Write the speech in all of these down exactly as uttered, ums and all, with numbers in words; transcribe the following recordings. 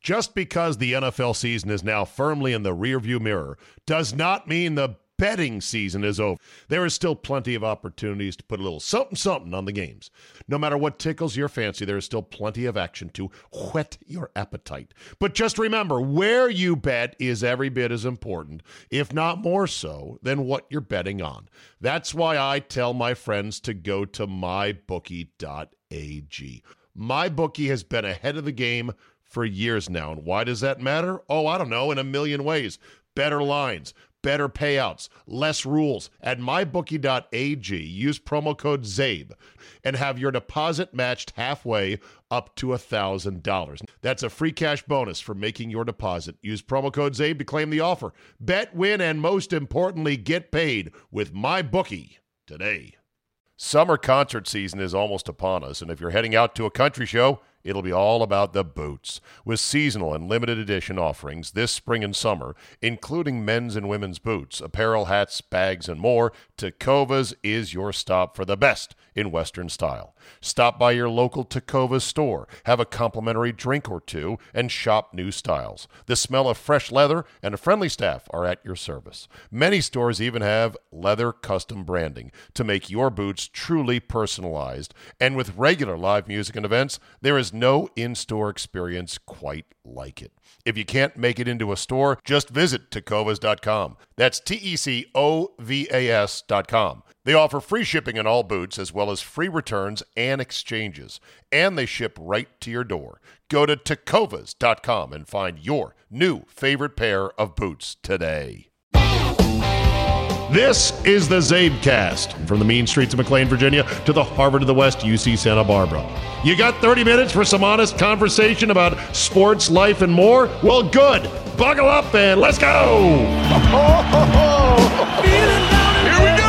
Just because the N F L season is now firmly in the rearview mirror does not mean the betting season is over. There is still plenty of opportunities to put a little something-something on the games. No matter what tickles your fancy, there is still plenty of action to whet your appetite. But just remember, where you bet is every bit as important, if not more so, than what you're betting on. That's why I tell my friends to go to my bookie dot a g. MyBookie has been ahead of the game for years now. And why does that matter? Oh, I don't know, in a million ways. Better lines, better payouts, less rules. At my bookie dot a g, use promo code ZABE and have your deposit matched halfway up to one thousand dollars. That's a free cash bonus for making your deposit. Use promo code ZABE to claim the offer. Bet, win, and most importantly, get paid with MyBookie today. Summer concert season is almost upon us, and if you're heading out to a country show, it'll be all about the boots. With seasonal and limited edition offerings this spring and summer, including men's and women's boots, apparel, hats, bags, and more, Tecovas is your stop for the best in Western style. Stop by your local Tecovas store, have a complimentary drink or two, and shop new styles. The smell of fresh leather and a friendly staff are at your service. Many stores even have leather custom branding to make your boots truly personalized. And with regular live music and events, there is no in-store experience quite like it. If you can't make it into a store, just visit tecovas dot com. That's T E C O V A S dot com. They offer free shipping on all boots as well as free returns and exchanges. And they ship right to your door. Go to tecovas dot com and find your new favorite pair of boots today. This is the ZabeCast, from the mean streets of McLean, Virginia, to the Harvard of the West, U C Santa Barbara. You got thirty minutes for some honest conversation about sports, life, and more? Well, good. Buckle up and let's go! Here we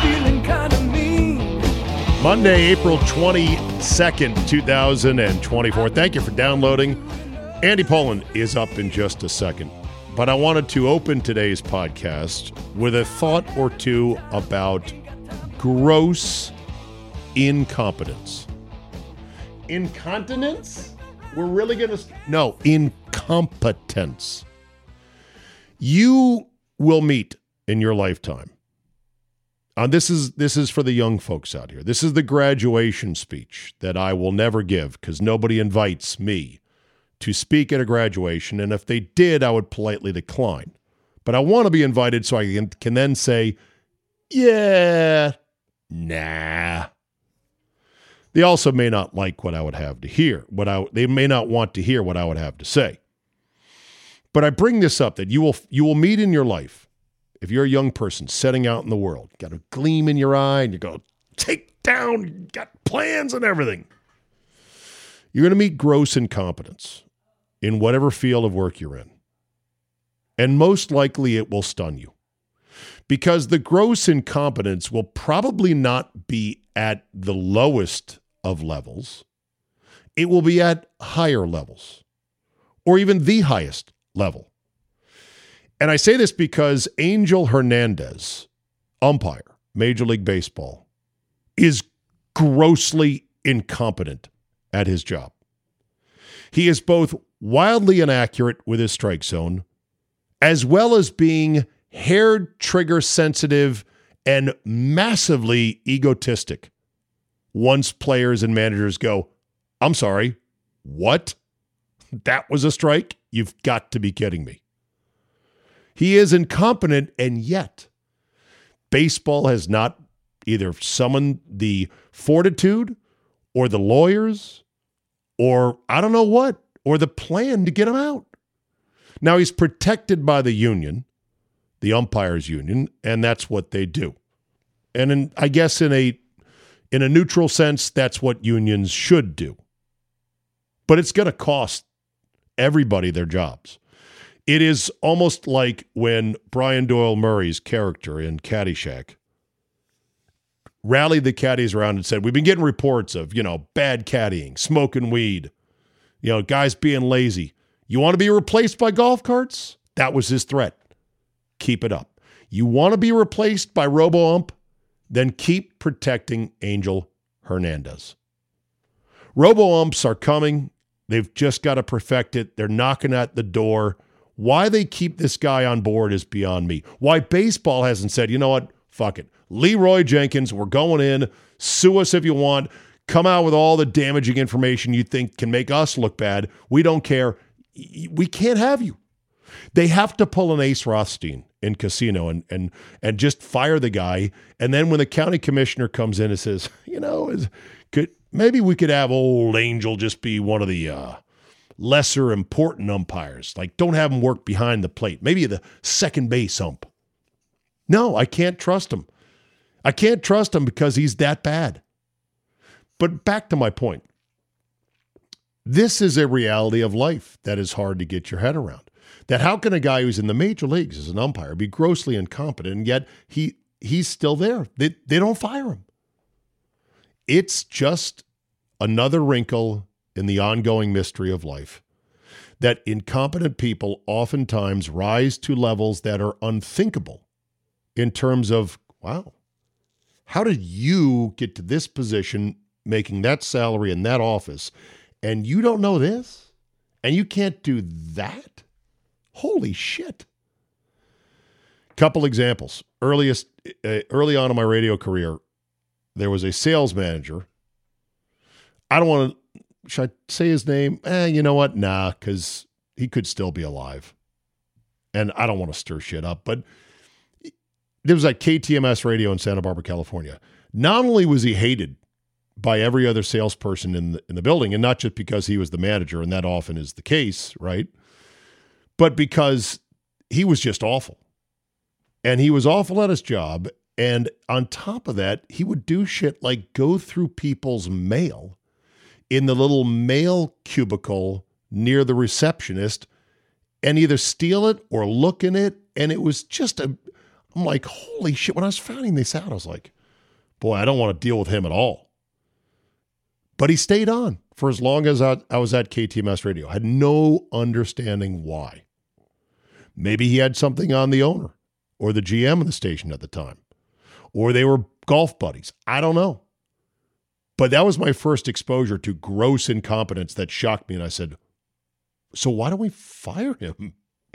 go! Monday, April twenty-second, twenty twenty-four. Thank you for downloading. Andy Poland is up in just a second. But I wanted to open today's podcast with a thought or two about gross incompetence. Incontinence? We're really going to... No, incompetence. You will meet in your lifetime. Uh, this is this is for the young folks out here. This is the graduation speech that I will never give because nobody invites me to speak at a graduation, and if they did, I would politely decline. But I want to be invited so I can, can then say, yeah, nah. They also may not like what I would have to hear. What I they may not want to hear what I would have to say. But I bring this up that you will you will meet in your life, if you're a young person setting out in the world, got a gleam in your eye, and you go, take down, got plans and everything. You're going to meet gross incompetence in whatever field of work you're in. And most likely it will stun you. Because the gross incompetence will probably not be at the lowest of levels. It will be at higher levels. Or even the highest level. And I say this because Angel Hernandez, umpire, Major League Baseball, is grossly incompetent at his job. He is both wildly inaccurate with his strike zone, as well as being hair trigger sensitive and massively egotistic. Once players and managers go, I'm sorry, what? That was a strike? You've got to be kidding me. He is incompetent, and yet baseball has not either summoned the fortitude or the lawyers or I don't know what, or the plan to get him out. Now, he's protected by the union, the umpires union, and that's what they do. And in, I guess in a in a neutral sense, that's what unions should do. But it's going to cost everybody their jobs. It is almost like when Brian Doyle Murray's character in Caddyshack rallied the caddies around and said, we've been getting reports of, you know, bad caddying, smoking weed, you know, guys being lazy. You want to be replaced by golf carts? That was his threat. Keep it up. You want to be replaced by RoboUmp? Then keep protecting Angel Hernandez. RoboUmps are coming, They've just got to perfect it. They're knocking at the door. Why they keep this guy on board is beyond me. Why baseball hasn't said, you know what, fuck it. Leroy Jenkins, we're going in. Sue us if you want. Come out with all the damaging information you think can make us look bad. We don't care. We can't have you. They have to pull an Ace Rothstein in Casino and and and just fire the guy. And then when the county commissioner comes in and says, you know, is, could maybe we could have old Angel just be one of the uh, lesser important umpires. Like, don't have him work behind the plate. Maybe the second base ump. No, I can't trust him. I can't trust him because he's that bad. But back to my point. This is a reality of life that is hard to get your head around. That how can a guy who's in the major leagues as an umpire be grossly incompetent, and yet he he's still there? They, they don't fire him. It's just another wrinkle in the ongoing mystery of life, that incompetent people oftentimes rise to levels that are unthinkable in terms of, wow, how did you get to this position, making that salary in that office, and you don't know this? And you can't do that? Holy shit. Couple examples. Earliest, uh, early on in my radio career, there was a sales manager. I don't want to, should I say his name? Eh, you know what? Nah, because he could still be alive. And I don't want to stir shit up, but there was like K T M S radio in Santa Barbara, California. Not only was he hated by every other salesperson in the, in the building, and not just because he was the manager, and that often is the case, right? But because he was just awful. And he was awful at his job. And on top of that, he would do shit like go through people's mail in the little mail cubicle near the receptionist and either steal it or look in it. And it was just a, I'm like, holy shit. When I was finding this out, I was like, boy, I don't want to deal with him at all. But he stayed on for as long as I, I was at K T M S radio. I had no understanding why. Maybe he had something on the owner or the G M of the station at the time, or they were golf buddies. I don't know. But that was my first exposure to gross incompetence that shocked me. And I said, so why don't we fire him?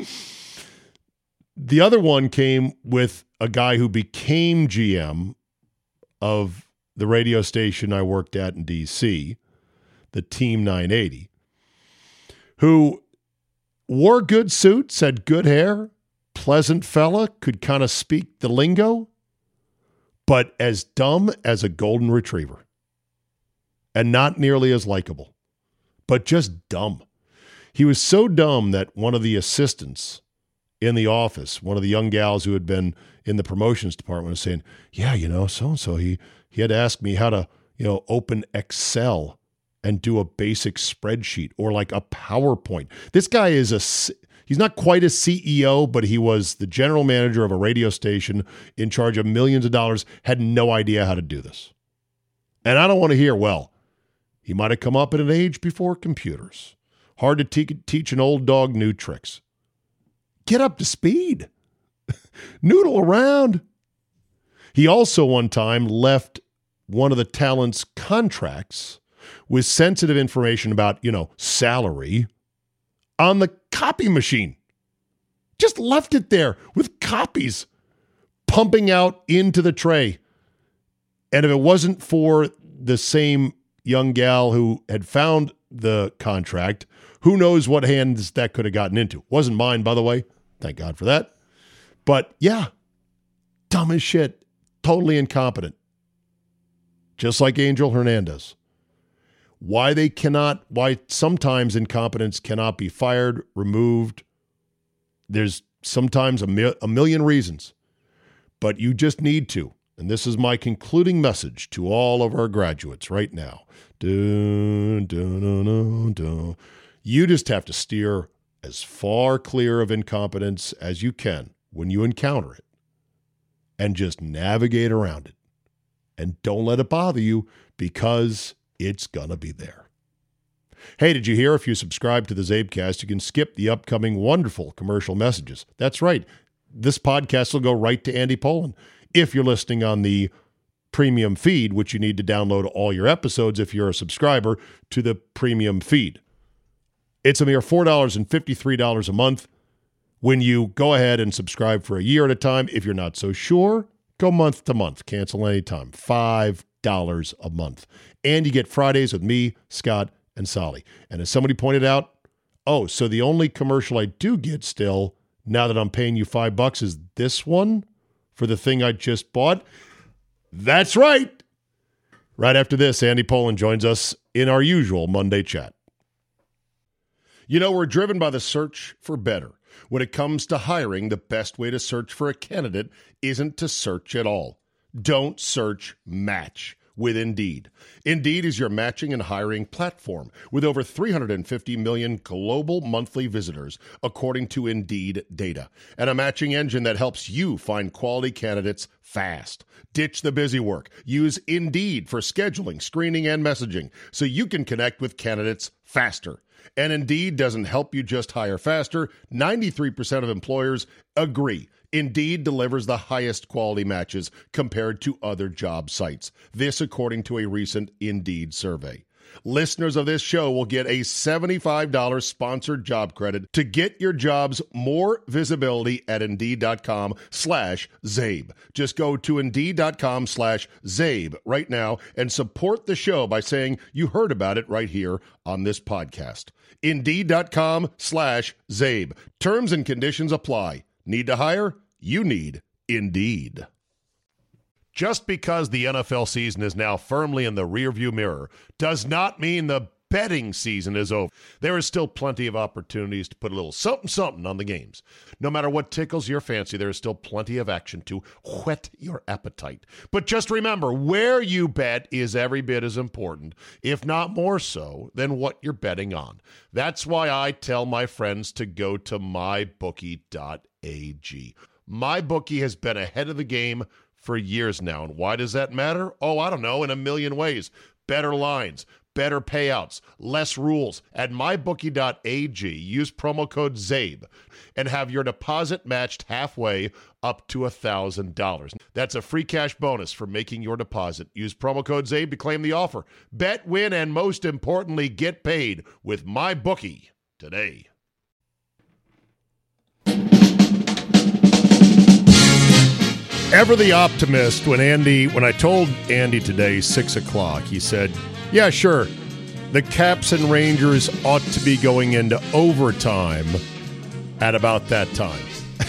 The other one came with a guy who became G M of the radio station I worked at in D C, the Team nine eighty, who wore good suits, had good hair, pleasant fella, could kind of speak the lingo, but as dumb as a golden retriever. And not nearly as likable, but just dumb. He was so dumb that one of the assistants in the office, one of the young gals who had been in the promotions department, was saying, yeah, you know, so-and-so, he, he had to ask me how to, you know, open Excel and do a basic spreadsheet or like a PowerPoint. This guy is a, he's not quite a C E O, but he was the general manager of a radio station in charge of millions of dollars, had no idea how to do this. And I don't want to hear, well, he might have come up at an age before computers. Hard to te- teach an old dog new tricks. Get up to speed. Noodle around. He also one time left one of the talent's contracts with sensitive information about, you know, salary on the copy machine. Just left it there with copies pumping out into the tray. And if it wasn't for the same young gal who had found the contract, who knows what hands that could have gotten into. Wasn't mine, by the way. Thank God for that. But yeah, dumb as shit. Totally incompetent. Just like Angel Hernandez. Why they cannot, why sometimes incompetence cannot be fired, removed. There's sometimes a, mi- a million reasons. But you just need to. And this is my concluding message to all of our graduates right now. Dun, dun, dun, dun, dun. You just have to steer as far clear of incompetence as you can when you encounter it and just navigate around it. And don't let it bother you because it's going to be there. Hey, did you hear? If you subscribe to the Zabecast, you can skip the upcoming wonderful commercial messages. That's right. This podcast will go right to Andy Pollin. If you're listening on the premium feed, which you need to download all your episodes if you're a subscriber to the premium feed. It's a mere four dollars and fifty-three cents a month when you go ahead and subscribe for a year at a time. If you're not so sure, go month to month. Cancel anytime. five dollars a month. And you get Fridays with me, Scott, and Solly. And as somebody pointed out, oh, so the only commercial I do get still, now that I'm paying you five bucks, is this one for the thing I just bought? That's right. Right after this, Andy Pollin joins us in our usual Monday chat. You know, we're driven by the search for better. When it comes to hiring, the best way to search for a candidate isn't to search at all. Don't search, match with Indeed. Indeed is your matching and hiring platform with over three hundred fifty million global monthly visitors, according to Indeed data, and a matching engine that helps you find quality candidates fast. Ditch the busy work. Use Indeed for scheduling, screening, and messaging so you can connect with candidates faster. And Indeed doesn't help you just hire faster. ninety-three percent of employers agree. Indeed delivers the highest quality matches compared to other job sites. This according to a recent Indeed survey. Listeners of this show will get a seventy-five dollars sponsored job credit to get your jobs more visibility at Indeed.com slash Zabe. Just go to Indeed.com slash Zabe right now and support the show by saying you heard about it right here on this podcast. Indeed.com slash Zabe. Terms and conditions apply. Need to hire? You need Indeed. Just because the N F L season is now firmly in the rearview mirror does not mean the betting season is over. There is still plenty of opportunities to put a little something-something on the games. No matter what tickles your fancy, there is still plenty of action to whet your appetite. But just remember, where you bet is every bit as important, if not more so, than what you're betting on. That's why I tell my friends to go to my bookie dot a g. MyBookie has been ahead of the game for years now. And why does that matter? Oh, I don't know, in a million ways. Better lines, better payouts, less rules. At my bookie dot a g, use promo code ZABE and have your deposit matched halfway up to one thousand dollars. That's a free cash bonus for making your deposit. Use promo code ZABE to claim the offer. Bet, win, and most importantly, get paid with MyBookie today. Ever the optimist, when Andy, when I told Andy today, six o'clock, he said, yeah, sure, the Caps and Rangers ought to be going into overtime at about that time.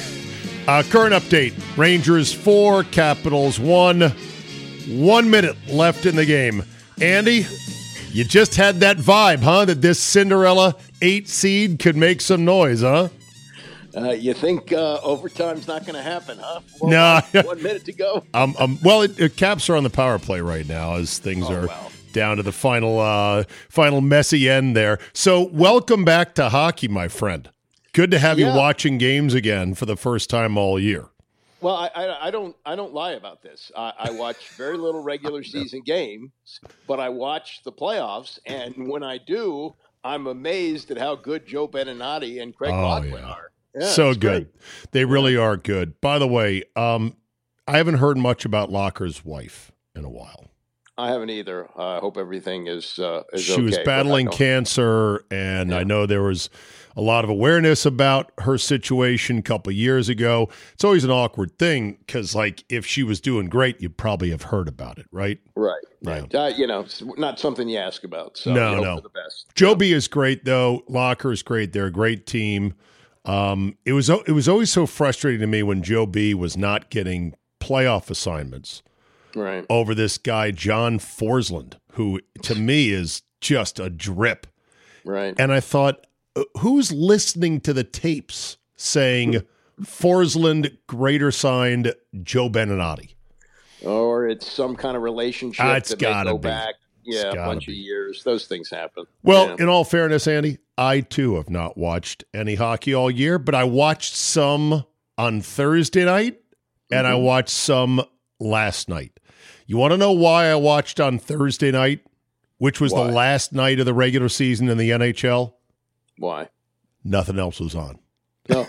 uh, current update, Rangers four, Capitals one, one minute left in the game. Andy, you just had that vibe, huh, that this Cinderella eight seed could make some noise, huh? Uh, you think uh, overtime's not going to happen, huh? Four, no. One, one minute to go. Um, um, well, it, it, Caps are on the power play right now as things oh, are well. down to the final, uh, final messy end there. So welcome back to hockey, my friend. Good to have yeah. you watching games again for the first time all year. Well, I, I, I don't I don't lie about this. I, I watch very little regular season games, but I watch the playoffs, and when I do, I'm amazed at how good Joe Beninati and Craig oh, Lockwood yeah. are. Yeah, so good. Great. They really are good. By the way, um, I haven't heard much about Locker's wife in a while. I haven't either. I uh, hope everything is, uh, is she okay. She was battling cancer, and yeah. I know there was a lot of awareness about her situation a couple of years ago. It's always an awkward thing because, like, if she was doing great, you'd probably have heard about it, right? Right, right. Yeah. Uh, you know, it's not something you ask about. So no, hope no. for the best. Joby is great, though. Locker is great. They're a great team. Um, it was it was always so frustrating to me when Joe B was not getting playoff assignments right. over this guy, John Forsland, who to me is just a drip. Right. And I thought, who's listening to the tapes saying Forsland greater signed Joe Beninati? Or it's some kind of relationship uh, it's that gotta may go be. back. Yeah, It's a bunch be. of years. Those things happen. Well, yeah. in all fairness, Andy, I too have not watched any hockey all year, but I watched some on Thursday night and mm-hmm. I watched some last night. You want to know why I watched on Thursday night, which was why? the last night of the regular season in the N H L? Why? Nothing else was on. No.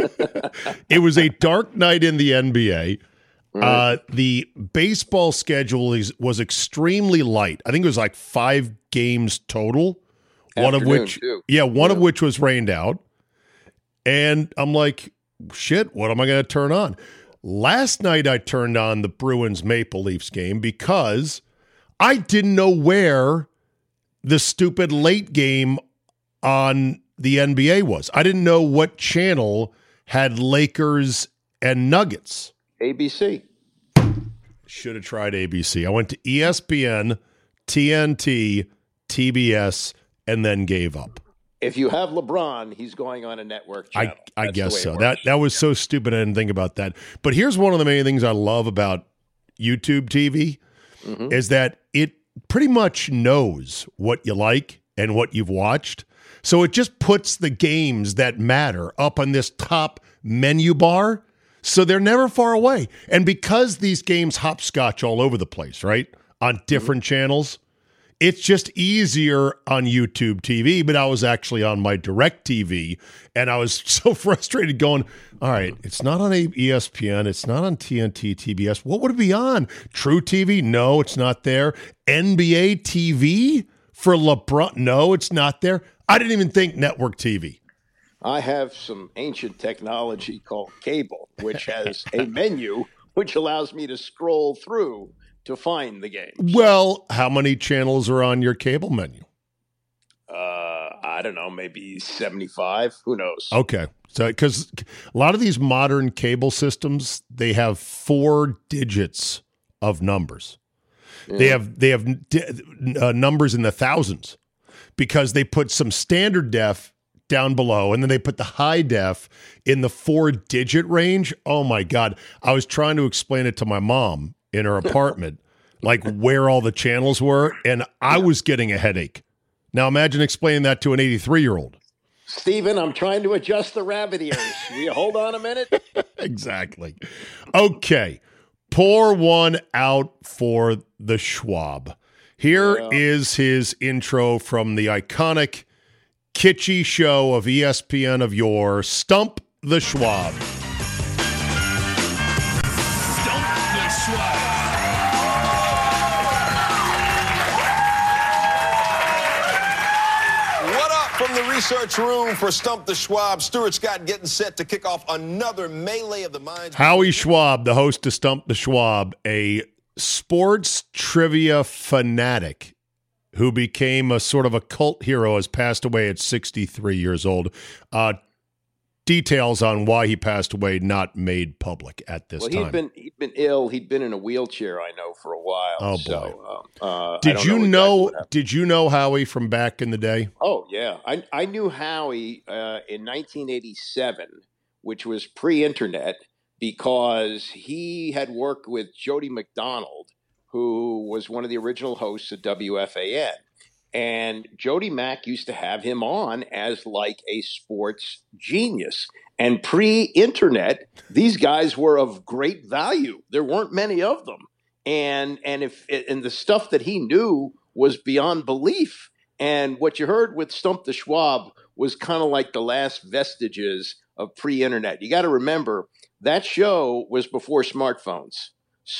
It was a dark night in the N B A. Right. Uh, the baseball schedule is, was extremely light. I think it was like five games total, one of which, too. yeah, one yeah. of which was rained out. And I'm like, shit, what am I going to turn on? Last night I turned on the Bruins Maple Leafs game because I didn't know where the stupid late game on the N B A was. I didn't know what channel had Lakers and Nuggets. A B C. Should have tried A B C. I went to E S P N, T N T, T B S, and then gave up. If you have LeBron, he's going on a network channel. I, I That's guess the way so. it That works. that was so stupid. I didn't think about that. But here's one of the many things I love about YouTube T V Mhm. is that it pretty much knows what you like and what you've watched. So it just puts the games that matter up on this top menu bar. So they're never far away. And because these games hopscotch all over the place, right, on different mm-hmm. channels, it's just easier on YouTube T V. But I was actually on my Direct T V, and I was so frustrated going, all right, it's not on E S P N. It's not on T N T, T B S. What would it be on? True T V? No, it's not there. N B A T V for LeBron? No, it's not there. I didn't even think network T V. I have some ancient technology called cable, which has a menu which allows me to scroll through to find the game. Well, how many channels are on your cable menu? Uh, I don't know, maybe seventy-five. Who knows? Okay. So, because a lot of these modern cable systems, they have four digits of numbers. Yeah. They have they have uh, numbers in the thousands because they put some standard def down below, and then they put the high def in the four-digit range. Oh, my God. I was trying to explain it to my mom in her apartment, like where all the channels were, and I was getting a headache. Now, imagine explaining that to an eighty-three-year-old. Stephen, I'm trying to adjust the rabbit ears. Will you hold on a minute? Exactly. Okay. Pour one out for the Schwab. Here yeah. is his intro from the iconic kitschy show of E S P N of yore, Stump the Schwab. Stump the Schwab. What up from the research room for Stump the Schwab? Stuart Scott getting set to kick off another melee of the minds. Howie Schwab, the host of Stump the Schwab, a sports trivia fanatic who became a sort of a cult hero, has passed away at sixty-three years old. Uh, details on why he passed away not made public at this well, time. He'd been he'd been ill. He'd been in a wheelchair, I know, for a while. Oh boy! So, uh, uh, did you know? Exactly know? Did you know Howie from back in the day? Oh yeah, I I knew Howie uh, in nineteen eighty-seven, which was pre-internet, because he had worked with Jody McDonald, who was one of the original hosts of W F A N. And Jody Mack used to have him on as like a sports genius. And pre-internet, these guys were of great value. There weren't many of them. And and if and the stuff that he knew was beyond belief. And what you heard with Stump the Schwab was kind of like the last vestiges of pre-internet. You got to remember, that show was before smartphones.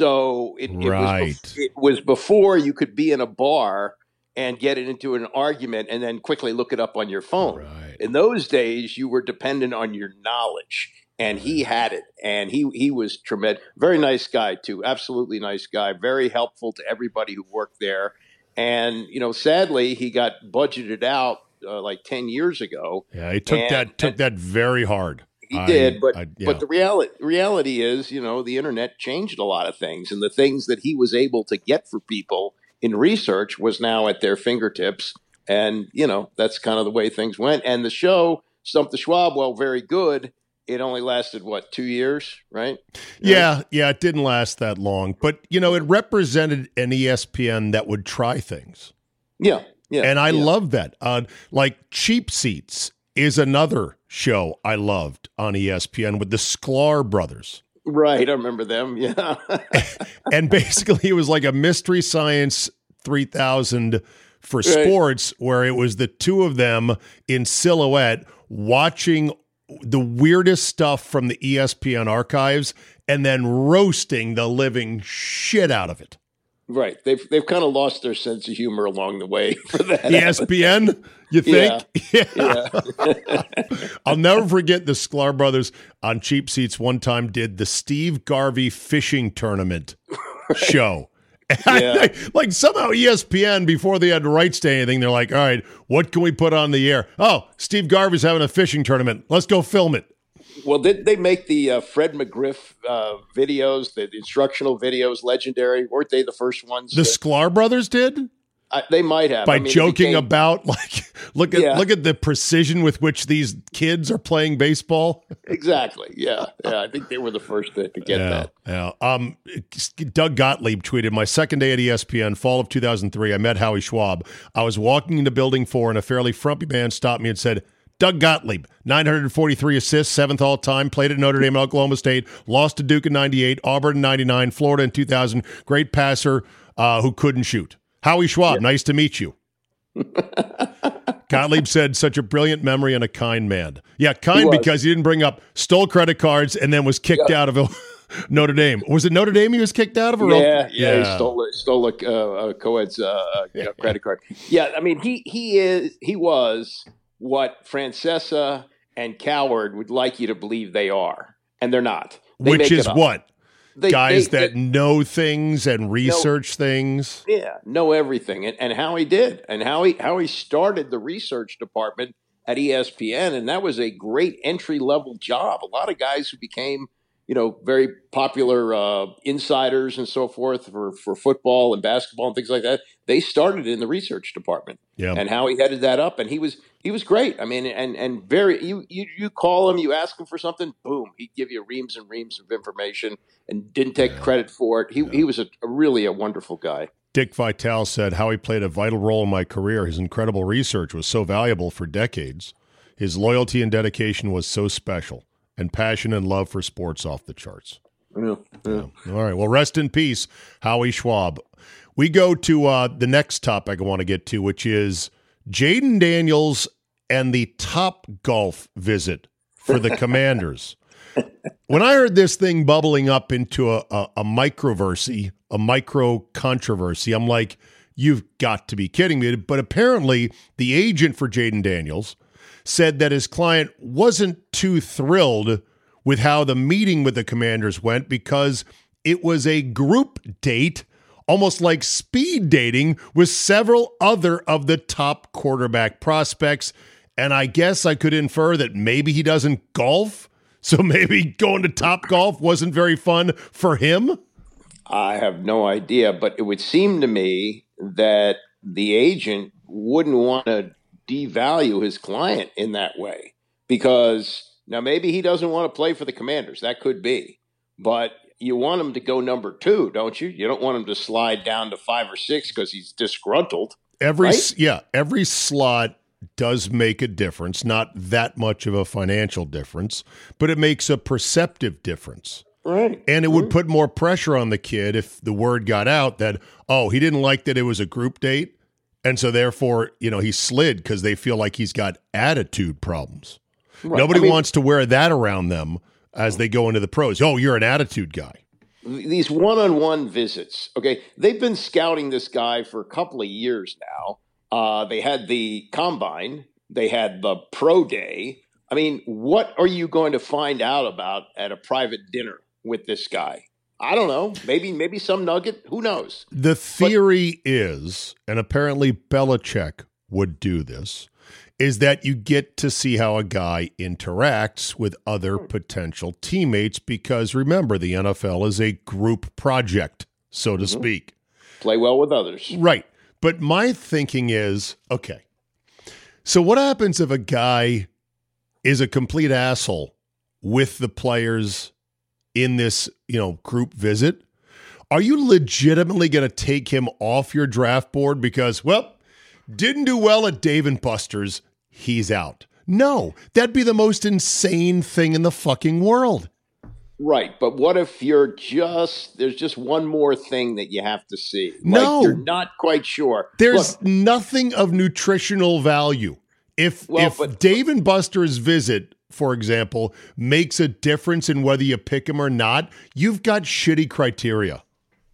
So it, right. it, was, it was before you could be in a bar and get it into an argument and then quickly look it up on your phone. Right. In those days, you were dependent on your knowledge, and right. he had it, and he he was tremendous. Very nice guy, too. Absolutely nice guy. Very helpful to everybody who worked there. And, you know, sadly, he got budgeted out uh, like ten years ago. Yeah, he took and, that took and, that very hard. He did, but I, yeah. but the reality reality is, you know, the internet changed a lot of things, and the things that he was able to get for people in research was now at their fingertips, and you know that's kind of the way things went. And the show Stump the Schwab, well, very good. It only lasted what, two years, right? Yeah, right? yeah, it didn't last that long, but you know, it represented an E S P N that would try things. Yeah, yeah, and I yeah. love that. Uh, like Cheap Seats is another show I loved on E S P N with the Sklar brothers. Right, I remember them, yeah. And basically it was like a Mystery Science three thousand for right. sports, where it was the two of them in silhouette watching the weirdest stuff from the E S P N archives and then roasting the living shit out of it. Right. They've they've kind of lost their sense of humor along the way for that. E S P N, you think? Yeah. yeah. I'll never forget the Sklar brothers on Cheap Seats one time did the Steve Garvey fishing tournament right. show. Yeah. Like somehow E S P N, before they had rights to anything, they're like, all right, what can we put on the air? Oh, Steve Garvey's having a fishing tournament. Let's go film it. Well, did they make the uh, Fred McGriff uh, videos, the instructional videos, legendary? Weren't they the first ones? The that, Sklar brothers did? I, they might have. By I mean, joking became, about, like, look at yeah. look at the precision with which these kids are playing baseball. Exactly. Yeah. Yeah. I think they were the first to, to get yeah, that. Yeah. Um, Doug Gottlieb tweeted, my second day at E S P N, fall of two thousand three, I met Howie Schwab. I was walking into building four and a fairly frumpy man stopped me and said, Doug Gottlieb, nine hundred forty-three assists, seventh all-time, played at Notre Dame and Oklahoma State, lost to Duke in ninety-eight, Auburn in ninety-nine, Florida in two thousand, great passer uh, who couldn't shoot. Howie Schwab, yeah. Nice to meet you. Gottlieb said, such a brilliant memory and a kind man. Yeah, kind he because he didn't bring up, stole credit cards, and then was kicked yeah. out of Notre Dame. Was it Notre Dame he was kicked out of? Or yeah, yeah, yeah, he stole, stole a, uh, a co-ed's uh, yeah. credit card. Yeah, I mean, he he is he was what Francesa and Coward would like you to believe they are, and they're not. They Which is what? They, Guys they, that they, know things and research know, things. Yeah, know everything. And, and how he did. And how he, how he started the research department at E S P N. And that was a great entry-level job. A lot of guys who became, you know, very popular uh, insiders and so forth for, for football and basketball and things like that, they started in the research department. Yeah. And how he headed that up. And he was he was great. I mean, and and very you, you you call him, you ask him for something, boom, he'd give you reams and reams of information and didn't take yeah. credit for it. He yeah. he was a, a really a wonderful guy. Dick Vitale said, how he played a vital role in my career. His incredible research was so valuable for decades. His loyalty and dedication was so special, and passion and love for sports off the charts. Yeah, yeah. Yeah. All right. Well, rest in peace, Howie Schwab. We go to uh, the next topic I want to get to, which is Jayden Daniels and the Top Golf visit for the Commanders. When I heard this thing bubbling up into a, a, a microversy, a micro controversy, I'm like, you've got to be kidding me. But apparently the agent for Jayden Daniels said that his client wasn't too thrilled with how the meeting with the Commanders went because it was a group date, almost like speed dating, with several other of the top quarterback prospects. And I guess I could infer that maybe he doesn't golf, so maybe going to Top Golf wasn't very fun for him? I have no idea, but it would seem to me that the agent wouldn't want to devalue his client in that way, because now maybe he doesn't want to play for the Commanders. That could be, but you want him to go number two, don't you? You don't want him to slide down to five or six because he's disgruntled. Every right? yeah, every slot does make a difference. Not that much of a financial difference, but it makes a perceptive difference. Right. And it mm-hmm. would put more pressure on the kid if the word got out that, oh, he didn't like that it was a group date. And so therefore, you know, he slid because they feel like he's got attitude problems. Right. Nobody I mean, wants to wear that around them as they go into the pros. Oh, you're an attitude guy. These one-on-one visits, okay, they've been scouting this guy for a couple of years now. Uh, they had the combine. They had the pro day. I mean, what are you going to find out about at a private dinner with this guy? I don't know. Maybe maybe some nugget. Who knows? The theory but, is, and apparently Belichick would do this, is that you get to see how a guy interacts with other potential teammates because, remember, the N F L is a group project, so to mm-hmm. speak. Play well with others. Right. But my thinking is, okay, so what happens if a guy is a complete asshole with the players in this, you know, group visit? Are you legitimately going to take him off your draft board because, well, didn't do well at Dave and Buster's, he's out? No, that'd be the most insane thing in the fucking world. Right, but what if you're just, there's just one more thing that you have to see? No. Like you're not quite sure. There's Look, nothing of nutritional value. If well, if but, Dave and Buster's visit, for example, makes a difference in whether you pick him or not, you've got shitty criteria.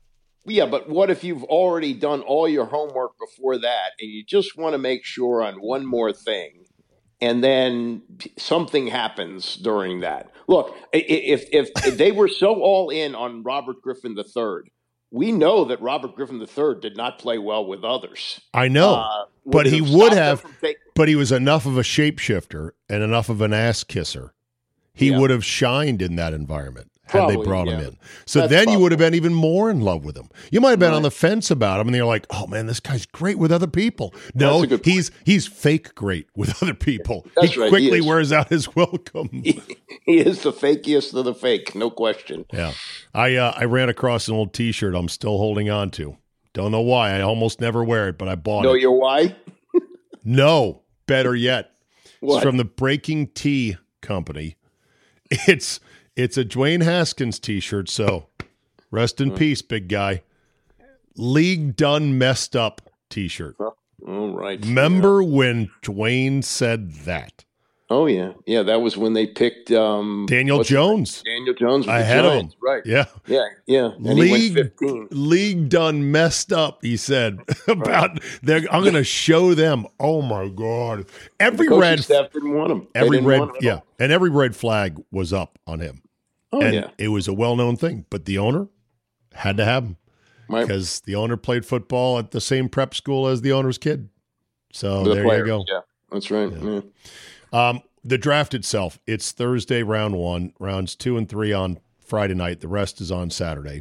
Yeah, but what if you've already done all your homework before that and you just want to make sure on one more thing and then something happens during that? Look, if, if, if they were so all in on Robert Griffin the third, we know that Robert Griffin the third did not play well with others. I know, uh, but would he have would stopped them have, from taking- but he was enough of a shapeshifter and enough of an ass kisser. He Yeah. would have shined in that environment had Probably, they brought him yeah. in. So That's then you possible. would have been even more in love with him. You might have been Right. on the fence about him, and you're like, "Oh man, this guy's great with other people." No, That's a good point. he's he's fake great with other people. That's he right, he quickly is. wears out his welcome. He, he is the fakiest of the fake, no question. Yeah, I uh, I ran across an old T-shirt I'm still holding on to. Don't know why. I almost never wear it, but I bought Know it. your why? No, better yet, What? it's from the Breaking Tea Company. It's it's a Dwayne Haskins T-shirt. So rest in peace, big guy. League done messed up T-shirt. All right. Remember when Dwayne said that? Oh yeah, yeah. That was when they picked um, Daniel what's Jones it? Daniel Jones with ahead the of him. Giants. Right. Yeah. Yeah, yeah. And League, he went fifteen. league done messed up, he said. About they're, I'm going to show them. Oh my God! Every The coaching red, staff didn't want him. They every didn't red, want him at yeah, all. and every red flag was up on him, Oh and yeah. it was a well-known thing. But the owner had to have him Right. because the owner played football at the same prep school as the owner's kid. So The there players, you go. Yeah, that's right. Yeah. Yeah. Um, the draft itself, it's Thursday, round one, rounds two and three on Friday night. The rest is on Saturday.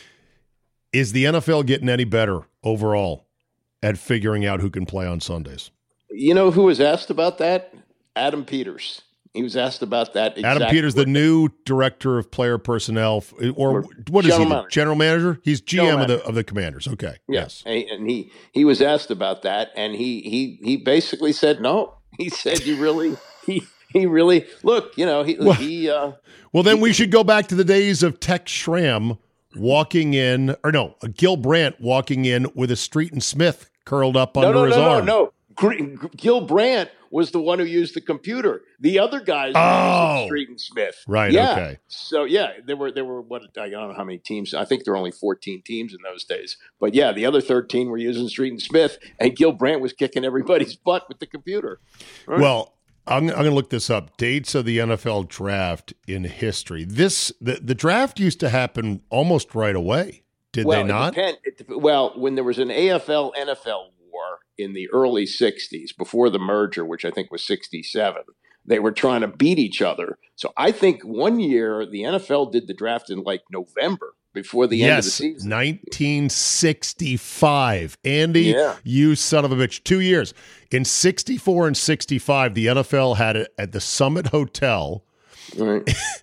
Is the N F L getting any better overall at figuring out who can play on Sundays? You know who was asked about that? Adam Peters. He was asked about that. Adam exactly. Peters, the new director of player personnel, or what is he? General the manager. General manager? He's G M General of the manager. of the Commanders. Okay. Yes, Yes. and and he he was asked about that, and he he he basically said no. He said, "You really he he really look. You know he Well- he." Uh, Well, then we should go back to the days of Tex Schramm walking in, or no, Gil Brandt walking in with a Street and Smith curled up no, under no, his no, arm. no, no. Gr- Gil Brandt was the one who used the computer. The other guys were Oh. using Street and Smith. Right, Yeah. okay. So yeah, there were there were what I don't know how many teams. I think there were only fourteen teams in those days. But yeah, the other thirteen were using Street and Smith, and Gil Brandt was kicking everybody's butt with the computer. Right. Well, I'm, I'm going to look this up. Dates of the N F L draft in history. This the, the draft used to happen almost right away. Did well, they not? It depend, it, well, when there was an A F L N F L war in the early sixties, before the merger, which I think was sixty-seven, they were trying to beat each other. So I think one year the N F L did the draft in like November before the end of the Yes, season. nineteen sixty-five. Andy, Yeah. you son of a bitch. Two years. In sixty-four and sixty-five, the N F L had it at the Summit Hotel Right.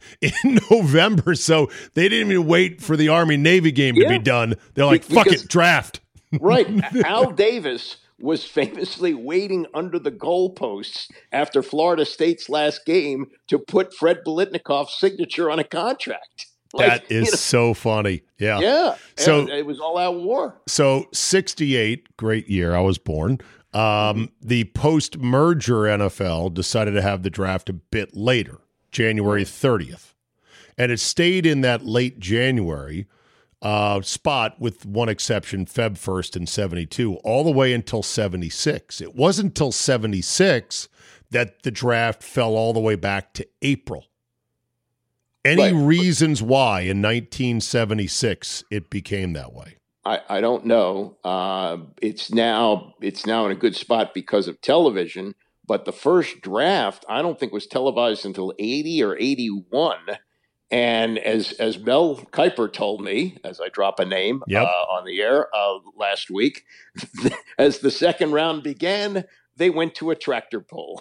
in November. So they didn't even wait for the Army-Navy game to Yeah. be done. They're like, Be- fuck because- it, draft. Right. Al Davis was famously waiting under the goalposts after Florida State's last game to put Fred Biletnikoff's signature on a contract. Like, That is you know, so funny. Yeah. yeah. So- So it was all out war. So sixty-eight, great year. I was born. Um, the post-merger N F L decided to have the draft a bit later, January thirtieth. And it stayed in that late January uh, spot with one exception, February first in seventy-two, all the way until seventy-six. It wasn't until seventy-six that the draft fell all the way back to April. Any Right. reasons why in nineteen seventy-six it became that way? I, I don't know. Uh, it's now it's now in a good spot because of television. But the first draft, I don't think was televised until eighty or eighty-one. And as as Mel Kiper told me, as I drop a name Yep. uh, on the air uh, last week, as the second round began, they went to a tractor pull.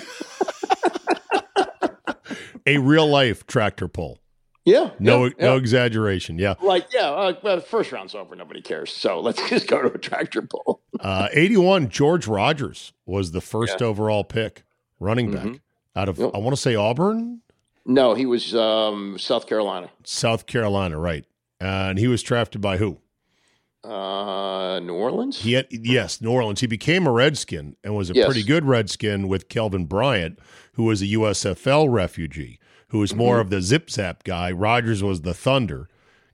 A real life tractor pull. Yeah, No, yeah, no yeah. exaggeration. Yeah. Like, yeah, uh, well, first round's over. Nobody cares. So let's just go to a tractor pull. Uh, eighty-one, George Rogers was the first Yeah. overall pick, running back Mhm. out of, Yep. I want to say Auburn, No, he was um, South Carolina. South Carolina, right. And he was drafted by who? Uh, New Orleans? He had, yes, New Orleans. He became a Redskin and was a Yes. pretty good Redskin with Kelvin Bryant, who was a U S F L refugee, who was more Mhm. of the zip zap guy. Rogers was the Thunder.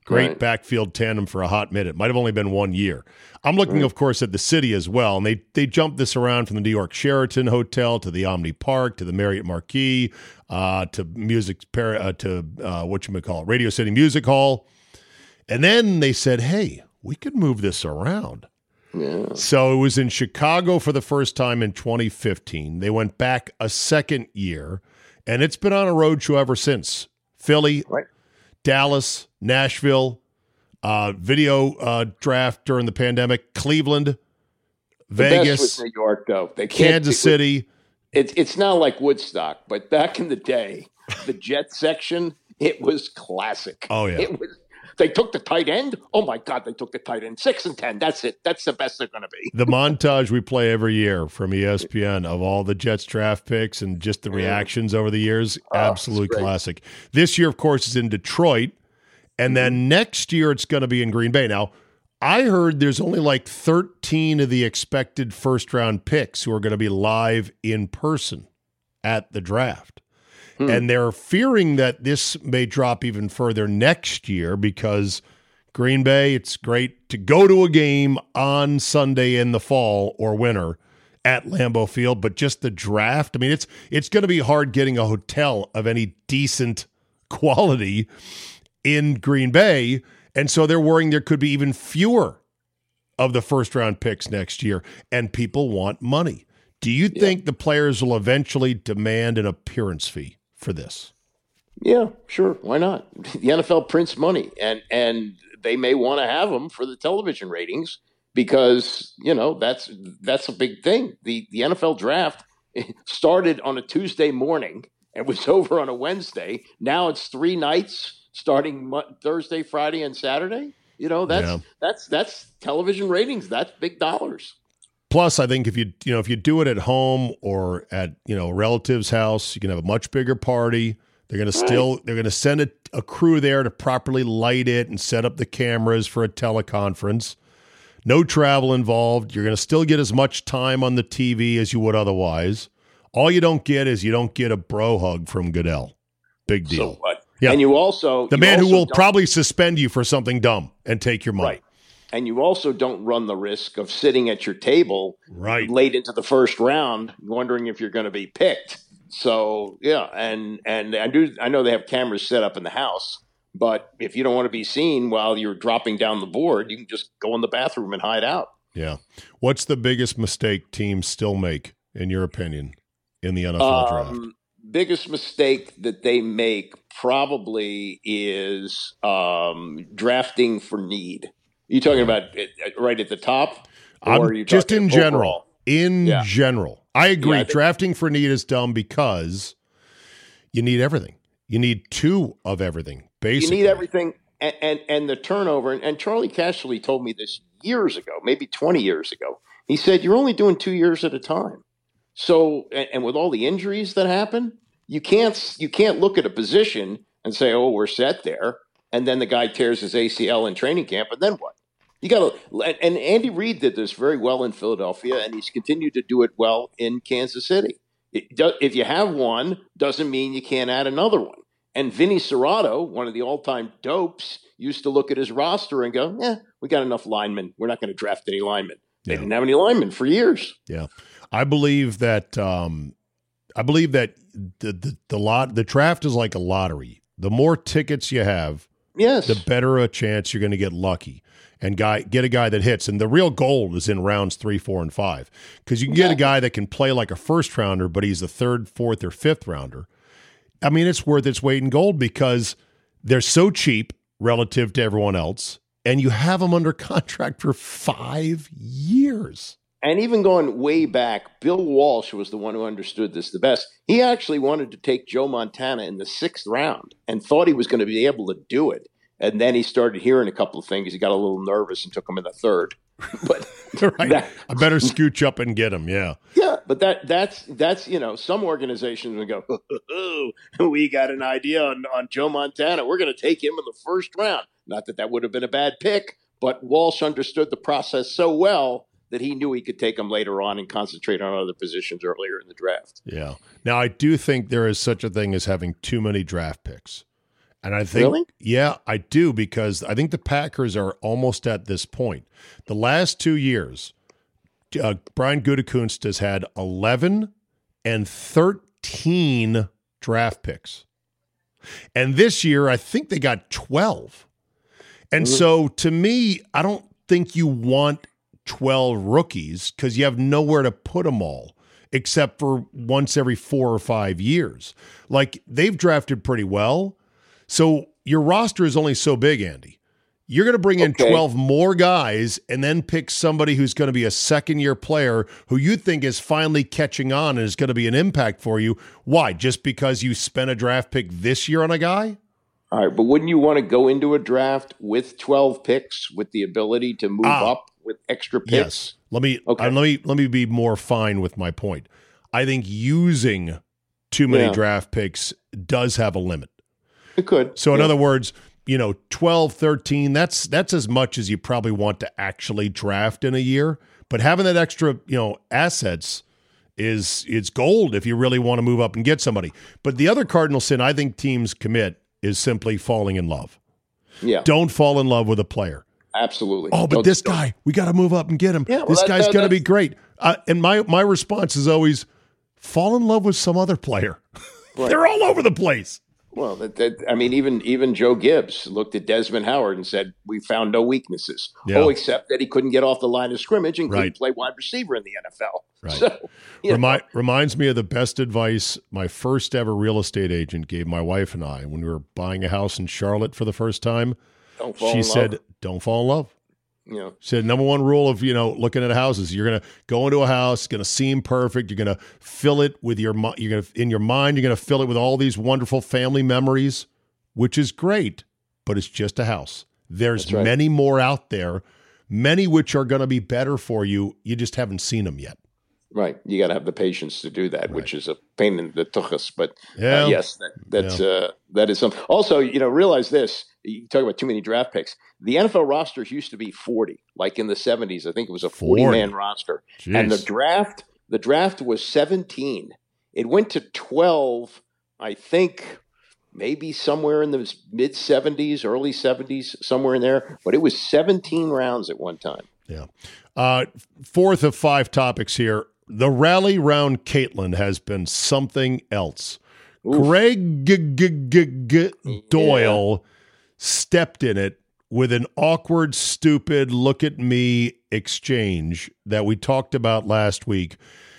Great Right. backfield tandem for a hot minute. Might have only been one year. I'm looking, Right. of course, at the city as well, and they they jumped this around from the New York Sheraton Hotel to the Omni Park to the Marriott Marquis uh, to music uh, to uh, what you may call it, Radio City Music Hall, and then they said, "Hey, we could move this around." Yeah. So it was in Chicago for the first time in twenty fifteen. They went back a second year, and it's been on a roadshow ever since. Philly, Right. Dallas, Nashville, uh, video uh, draft during the pandemic, Cleveland, The Vegas, best was New York, though. They can't Kansas it- City. It's it's now like Woodstock, but back in the day, the Jet section, it was classic. Oh, yeah. It was. They took the tight end. Oh my God, they took the tight end. Six and ten. That's it. That's the best they're going to be. The montage we play every year from E S P N of all the Jets draft picks and just the reactions over the years, Oh, absolute it's great. classic. This year, of course, is in Detroit, and then next year it's going to be in Green Bay. Now, I heard there's only like thirteen of the expected first-round picks who are going to be live in person at the draft. Hmm. And they're fearing that this may drop even further next year because Green Bay, it's great to go to a game on Sunday in the fall or winter at Lambeau Field, but just the draft, I mean, it's it's going to be hard getting a hotel of any decent quality in Green Bay, and so they're worrying there could be even fewer of the first-round picks next year, and people want money. Do you Yeah. think the players will eventually demand an appearance fee for this? Yeah, sure. Why not? The N F L prints money, and and they may want to have them for the television ratings because you know that's that's a big thing. the The N F L draft started on a Tuesday morning and was over on a Wednesday. Now it's three nights, starting Mo- Thursday, Friday, and Saturday. You know that's Yeah. that's that's television ratings. That's big dollars. Plus, I think if you you know if you do it at home or at you know a relative's house, you can have a much bigger party. They're going to still they're going to send a, a crew there to properly light it and set up the cameras for a teleconference. No travel involved. You're going to still get as much time on the T V as you would otherwise. All you don't get is you don't get a bro hug from Goodell. Big deal. So what? Yeah. And you also The you man who also will don't- probably suspend you for something dumb and take your money. Right. And you also don't run the risk of sitting at your table Right. late into the first round, wondering if you're going to be picked. So yeah, and and I do I know they have cameras set up in the house, but if you don't want to be seen while you're dropping down the board, you can just go in the bathroom and hide out. Yeah. What's the biggest mistake teams still make, in your opinion, in the N F L draft? Um, biggest mistake that they make probably is um, drafting for need. Are you talking about it, right at the top? Or I'm are you just talking in general. overall? In Yeah. general. I agree. Yeah, I think- Drafting for need is dumb because you need everything. You need two of everything, basically. You need everything, and and, and the turnover. And, and Charlie Casserly told me this years ago, maybe twenty years ago. He said, "You're only doing two years at a time." So, and, and with all the injuries that happen, you can't you can't look at a position and say, "Oh, we're set there," and then the guy tears his A C L in training camp, and then what? You got to. And Andy Reid did this very well in Philadelphia, and he's continued to do it well in Kansas City. It do, if you have one, doesn't mean you can't add another one. And Vinny Serrato, one of the all-time dopes, used to look at his roster and go, "Yeah, we got enough linemen. We're not going to draft any linemen." They Yeah. didn't have any linemen for years. Yeah. I believe that um, I believe that the, the the lot the draft is like a lottery. The more tickets you have, Yes. the better a chance you're going to get lucky and guy get a guy that hits. And the real gold is in rounds three, four, and five. Because you can get a guy that can play like a first rounder, but he's a third, fourth, or fifth rounder. I mean, it's worth its weight in gold because they're so cheap relative to everyone else, and you have them under contract for five years. And even going way back, Bill Walsh was the one who understood this the best. He actually wanted to take Joe Montana in the sixth round and thought he was going to be able to do it. And then he started hearing a couple of things. He got a little nervous and took him in the third. But Right. that, I better scooch up and get him. Yeah. yeah, but that that's that's you know some organizations would go, oh, we got an idea on, on Joe Montana. We're going to take him in the first round. Not that that would have been a bad pick, but Walsh understood the process so well that he knew he could take him later on and concentrate on other positions earlier in the draft. Yeah. Now, I do think there is such a thing as having too many draft picks. And I think, Really? yeah, I do, because I think the Packers are almost at this point. The last two years, uh, Brian Gutekunst has had eleven and thirteen draft picks. And this year, I think they got twelve. And mm-hmm. so to me, I don't think you want twelve rookies because you have nowhere to put them all, except for once every four or five years. Like, they've drafted pretty well. So your roster is only so big, Andy. You're going to bring in okay. twelve more guys and then pick somebody who's going to be a second-year player who you think is finally catching on and is going to be an impact for you. Why? Just because you spent a draft pick this year on a guy? All right, but wouldn't you want to go into a draft with twelve picks with the ability to move ah, up with extra picks? Yes. Let me okay. uh, let me let me be more fine with my point. I think using too many yeah. draft picks does have a limit. It could. So in yeah. other words, you know, twelve, thirteen, that's that's as much as you probably want to actually draft in a year. But having that extra, you know, assets is it's gold if you really want to move up and get somebody. But the other cardinal sin I think teams commit is simply falling in love. Yeah. Don't fall in love with a player. Absolutely. Oh, but don't, this don't. guy, we got to move up and get him. Yeah, well, this that, guy's that, going to be great. Uh, and my my response is always, fall in love with some other player. Right. They're all over the place. Well, that, that, I mean, even even Joe Gibbs looked at Desmond Howard and said, we found no weaknesses. Yeah. Oh, except that he couldn't get off the line of scrimmage and couldn't right. play wide receiver in the N F L. Right. So, Remi- reminds me of the best advice my first ever real estate agent gave my wife and I when we were buying a house in Charlotte for the first time. Don't fall she in said, love. don't fall in love. Yeah. She said, number one rule of, you know, looking at houses, you're going to go into a house, it's going to seem perfect. You're going to fill it with your, you're going to, in your mind, you're going to fill it with all these wonderful family memories, which is great, but it's just a house. There's right. many more out there, many which are going to be better for you. You just haven't seen them yet. Right. You got to have the patience to do that, right. which is a pain in the tuchus. But yeah. uh, yes, that, that's yeah. uh, that is something. Also, you know, realize this. You talk about too many draft picks. The N F L rosters used to be forty, like in the seventies. I think it was a forty-man roster. Jeez. And the draft, the draft was seventeen. It went to twelve, I think, maybe somewhere in the mid-seventies, early seventies, somewhere in there. But it was seventeen rounds at one time. Yeah. Uh, fourth of five topics here. The rally round Caitlin has been something else. Oof. Greg G- G- G- G- Doyle yeah. stepped in it with an awkward, stupid, look at me exchange that we talked about last week.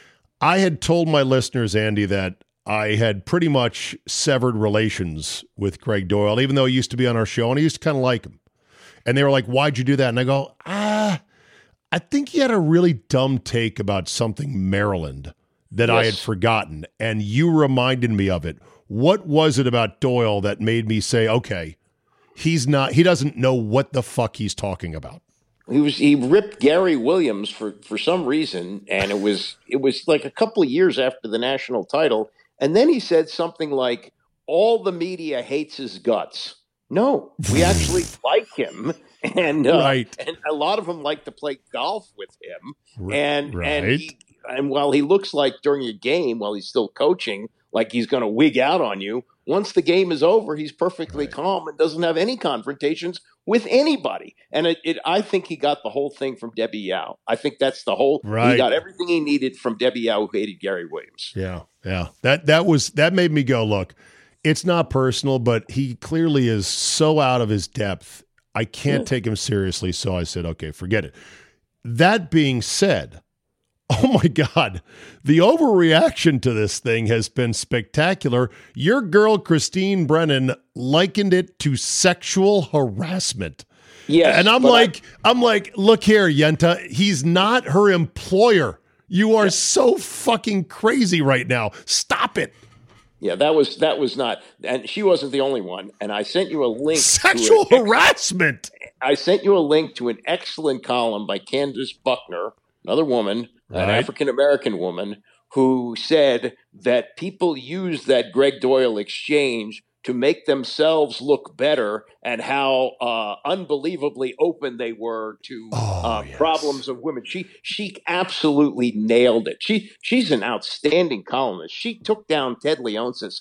I had told my listeners, Andy, that I had pretty much severed relations with Greg Doyle, even though he used to be on our show, and I used to kind of like him. And they were like, why'd you do that? And I go, ah, I think he had a really dumb take about something Maryland that yes. I had forgotten, and you reminded me of it. What was it about Doyle that made me say, okay, he's not, he doesn't know what the fuck he's talking about? He was he ripped Gary Williams for, for some reason, and it was it was like a couple of years after the national title, and then he said something like, all the media hates his guts. No, we actually like him. And uh, right. and a lot of them like to play golf with him. R- and right. and he, and while he looks like during a game, while he's still coaching, like he's going to wig out on you, once the game is over, he's perfectly right. calm and doesn't have any confrontations with anybody. And it, it, I think he got the whole thing from Debbie Yao. I think that's the whole. Right. He got everything he needed from Debbie Yao, who hated Gary Williams. Yeah, yeah. That that was that made me go, look, it's not personal, but he clearly is so out of his depth. I can't yeah. take him seriously, so I said, okay, forget it. That being said, oh my God, the overreaction to this thing has been spectacular. Your girl, Christine Brennan, likened it to sexual harassment. Yes. And I'm like, I- I'm like, look here, Yenta, he's not her employer. You are yeah. so fucking crazy right now. Stop it. Yeah, that was that was not, and she wasn't the only one. And I sent you a link. Sexual to an, harassment. I sent you a link to an excellent column by Candace Buckner, another woman, right. an African American woman, who said that people use that Greg Doyle exchange to make themselves look better, and how uh, unbelievably open they were to oh, uh, yes. problems of women. She she absolutely nailed it. She she's an outstanding columnist. She took down Ted Leonsis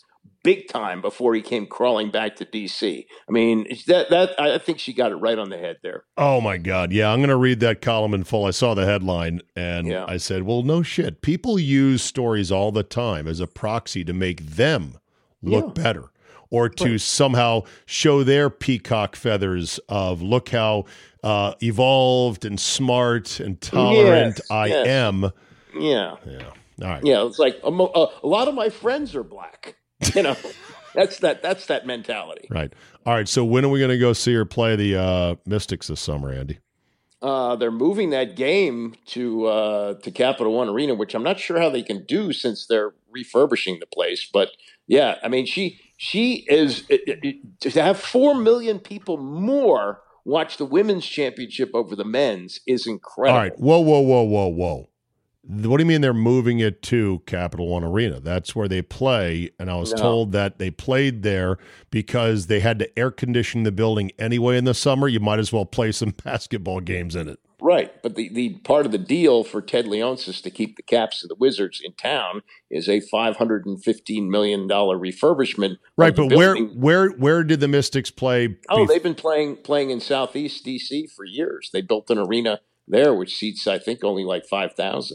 big time before he came crawling back to D C. I mean, that that I think she got it right on the head there. Oh my God. Yeah, I'm going to read that column in full. I saw the headline and Yeah. I said, well, no shit. People use stories all the time as a proxy to make them look Yeah. better or to Right. somehow show their peacock feathers of look how uh, evolved and smart and tolerant Yes, I yes. am. Yeah. Yeah. All right. Yeah, it's like a, mo- a, a lot of my friends are black. You know, that's that that's that mentality. Right. All right. So when are we going to go see her play the uh, Mystics this summer, Andy? Uh, they're moving that game to uh, to Capital One Arena, which I'm not sure how they can do since they're refurbishing the place. But yeah, I mean, she she is it, it, to have four million people more watch the women's championship over the men's is incredible. All right. Whoa, whoa, whoa, whoa, whoa. What do you mean they're moving it to Capital One Arena? That's where they play. And I was No. told that they played there because they had to air condition the building anyway in the summer. You might as well play some basketball games in it. Right, but the, the part of the deal for Ted Leonsis to keep the Caps and the Wizards in town is a five hundred fifteen million dollars refurbishment. of Right, the but where building. where where did the Mystics play? Oh, bef- they've been playing playing in Southeast D C for years. They built an arena there which seats, I think, only like five thousand.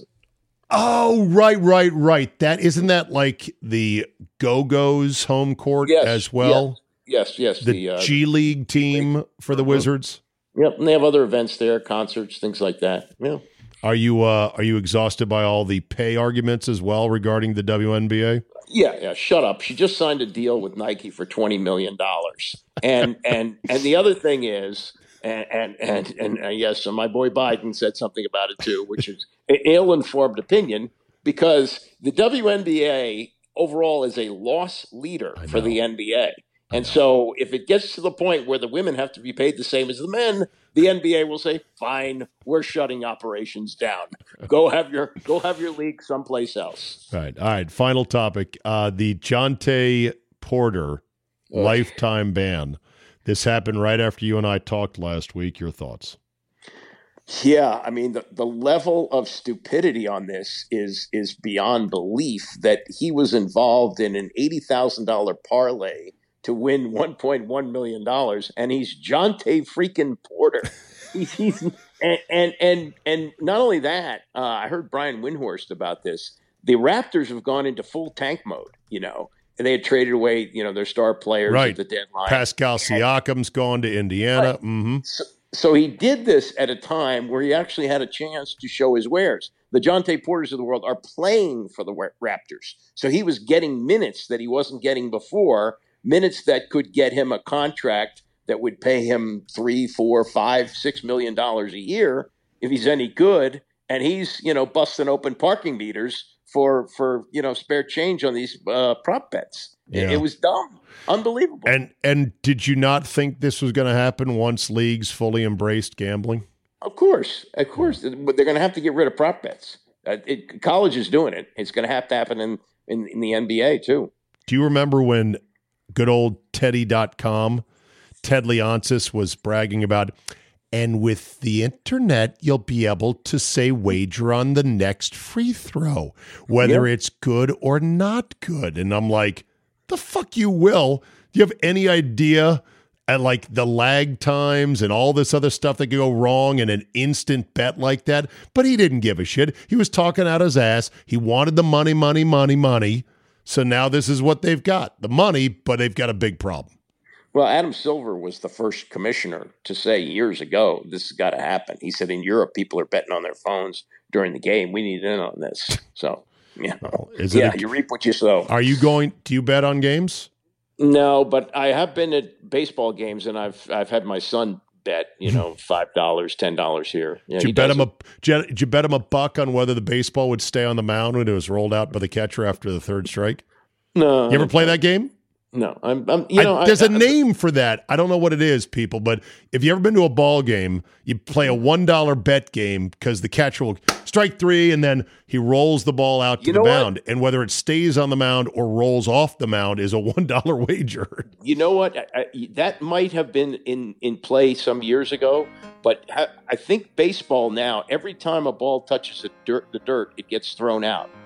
Oh, right, right, right. That isn't that like the Go-Go's home court Yes, as well? Yes, yes. The, The, uh, G League team for the Mhm. Wizards. Yep, and they have other events there, concerts, things like that. Yeah. Are you uh, are you exhausted by all the pay arguments as well regarding the W N B A? Yeah, yeah. Shut up. She just signed a deal with Nike for twenty million dollars, and and and the other thing is, and and and, and uh, yes, so my boy Biden said something about it too, which is an ill-informed opinion because the W N B A overall is a loss leader I for know. the N B A. And so if it gets to the point where the women have to be paid the same as the men, the N B A will say, fine, we're shutting operations down. Go have your go have your league someplace else. All right, all right. Final topic: uh, the Jonte Porter Ugh. lifetime ban. This happened right after you and I talked last week. Your thoughts? Yeah, I mean the, the level of stupidity on this is is beyond belief that he was involved in an eighty thousand dollars parlay to win one point one million dollars, and he's Jonte freaking Porter. he's, he's and, and and and not only that, uh, I heard Brian Windhorst about this. The Raptors have gone into full tank mode. You know, and they had traded away, you know, their star players Right. at the deadline. Pascal Siakam's gone to Indiana. Right. Mm-hmm. So, so he did this at a time where he actually had a chance to show his wares. The Jonte Porters of the world are playing for the Ra- Raptors. So he was getting minutes that he wasn't getting before, minutes that could get him a contract that would pay him three, four, five, six million dollars a year if he's any good. And he's, you know, busting open parking meters for, for you know, spare change on these uh, prop bets. It, Yeah. it was dumb. Unbelievable. And and did you not think this was going to happen once leagues fully embraced gambling? Of course, of course, but they're going to have to get rid of prop bets. Uh, it, college is doing it. It's going to have to happen in, in, in the N B A too. Do you remember when good old Teddy dot com, Ted Leonsis was bragging about, and with the internet, you'll be able to say wager on the next free throw, whether Yeah. it's good or not good. And I'm like, the fuck you will. Do you have any idea at like the lag times and all this other stuff that could go wrong in an instant bet like that? But he didn't give a shit. He was talking out his ass. He wanted the money, money, money, money. So now this is what they've got, the money, but they've got a big problem. Well, Adam Silver was the first commissioner to say years ago, this has got to happen. He said in Europe, people are betting on their phones during the game. We need in on this. So, you know, Is it yeah, a- you reap what you sow. Are you going, do you bet on games? No, but I have been at baseball games and I've I've had my son bet, you know, five dollars, ten dollars here. Yeah, Did you he bet does him it. a did you, did you bet him a buck on whether the baseball would stay on the mound when it was rolled out by the catcher after the third strike? No, You ever play that game? No, I'm. I'm you know, I, there's a a name for that. I don't know what it is, people, but if you ever been to a ball game, you play a one dollar bet game because the catcher will strike three and then he rolls the ball out to You the know what? mound. And whether it stays on the mound or rolls off the mound is a one dollar wager. You know what? I, I, that might have been in, in play some years ago, but ha, I think baseball now, every time a ball touches the dirt, the dirt, it gets thrown out.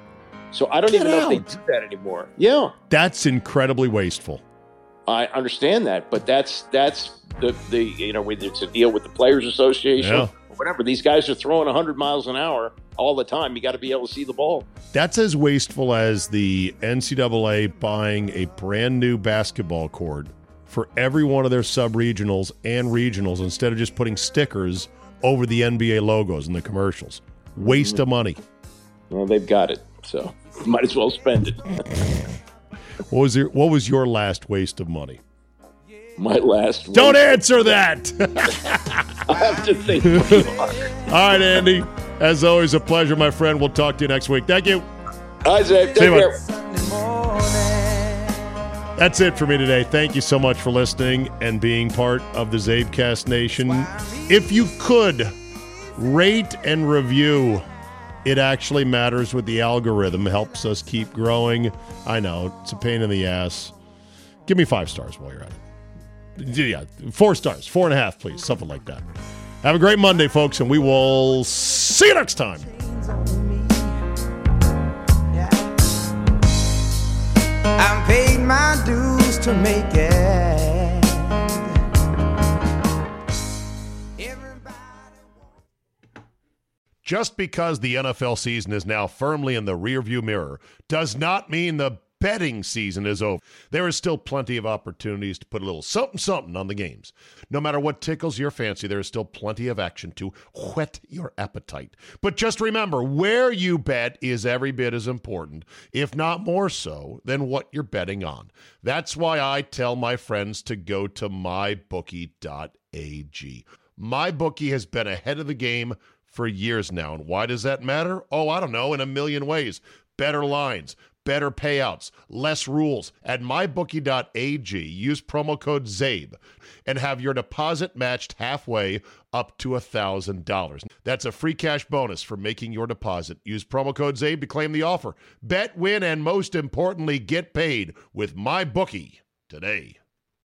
So I don't Get even know out. if they do that anymore. Yeah, That's incredibly wasteful. I understand that, but that's that's the the you know whether it's a deal with the Players Association, Yeah. or whatever. These guys are throwing one hundred miles an hour all the time. You got to be able to see the ball. That's as wasteful as the N C double A buying a brand new basketball court for every one of their sub-regionals and regionals instead of just putting stickers over the N B A logos in the commercials. Waste of money. Well, they've got it, so might as well spend it. What was your What was your last waste of money? My last. Don't week, answer that. I have to think. pretty hard. All right, Andy. As always, a pleasure, my friend. We'll talk to you next week. Thank you. Isaac, See take you, care. That's it for me today. Thank you so much for listening and being part of the Zabecast Nation. If you could rate and review, it actually matters with the algorithm. It helps us keep growing. I know, it's a pain in the ass. Give me five stars while you're at it. Yeah, four stars, four and a half, please, something like that. Have a great Monday, folks, and we will see you next time. I paid my dues to make it. Everybody. Just because the N F L season is now firmly in the rearview mirror does not mean the betting season is over. There is still plenty of opportunities to put a little something something on the games. No matter what tickles your fancy, there is still plenty of action to whet your appetite. But just remember, where you bet is every bit as important, if not more so, than what you're betting on. That's why I tell my friends to go to my bookie dot a g. MyBookie has been ahead of the game for years now. And why does that matter? Oh, I don't know, in a million ways. Better lines, better payouts, less rules. At my bookie dot a g, use promo code ZABE and have your deposit matched halfway up to one thousand dollars. That's a free cash bonus for making your deposit. Use promo code ZABE to claim the offer. Bet, win, and most importantly, get paid with MyBookie today.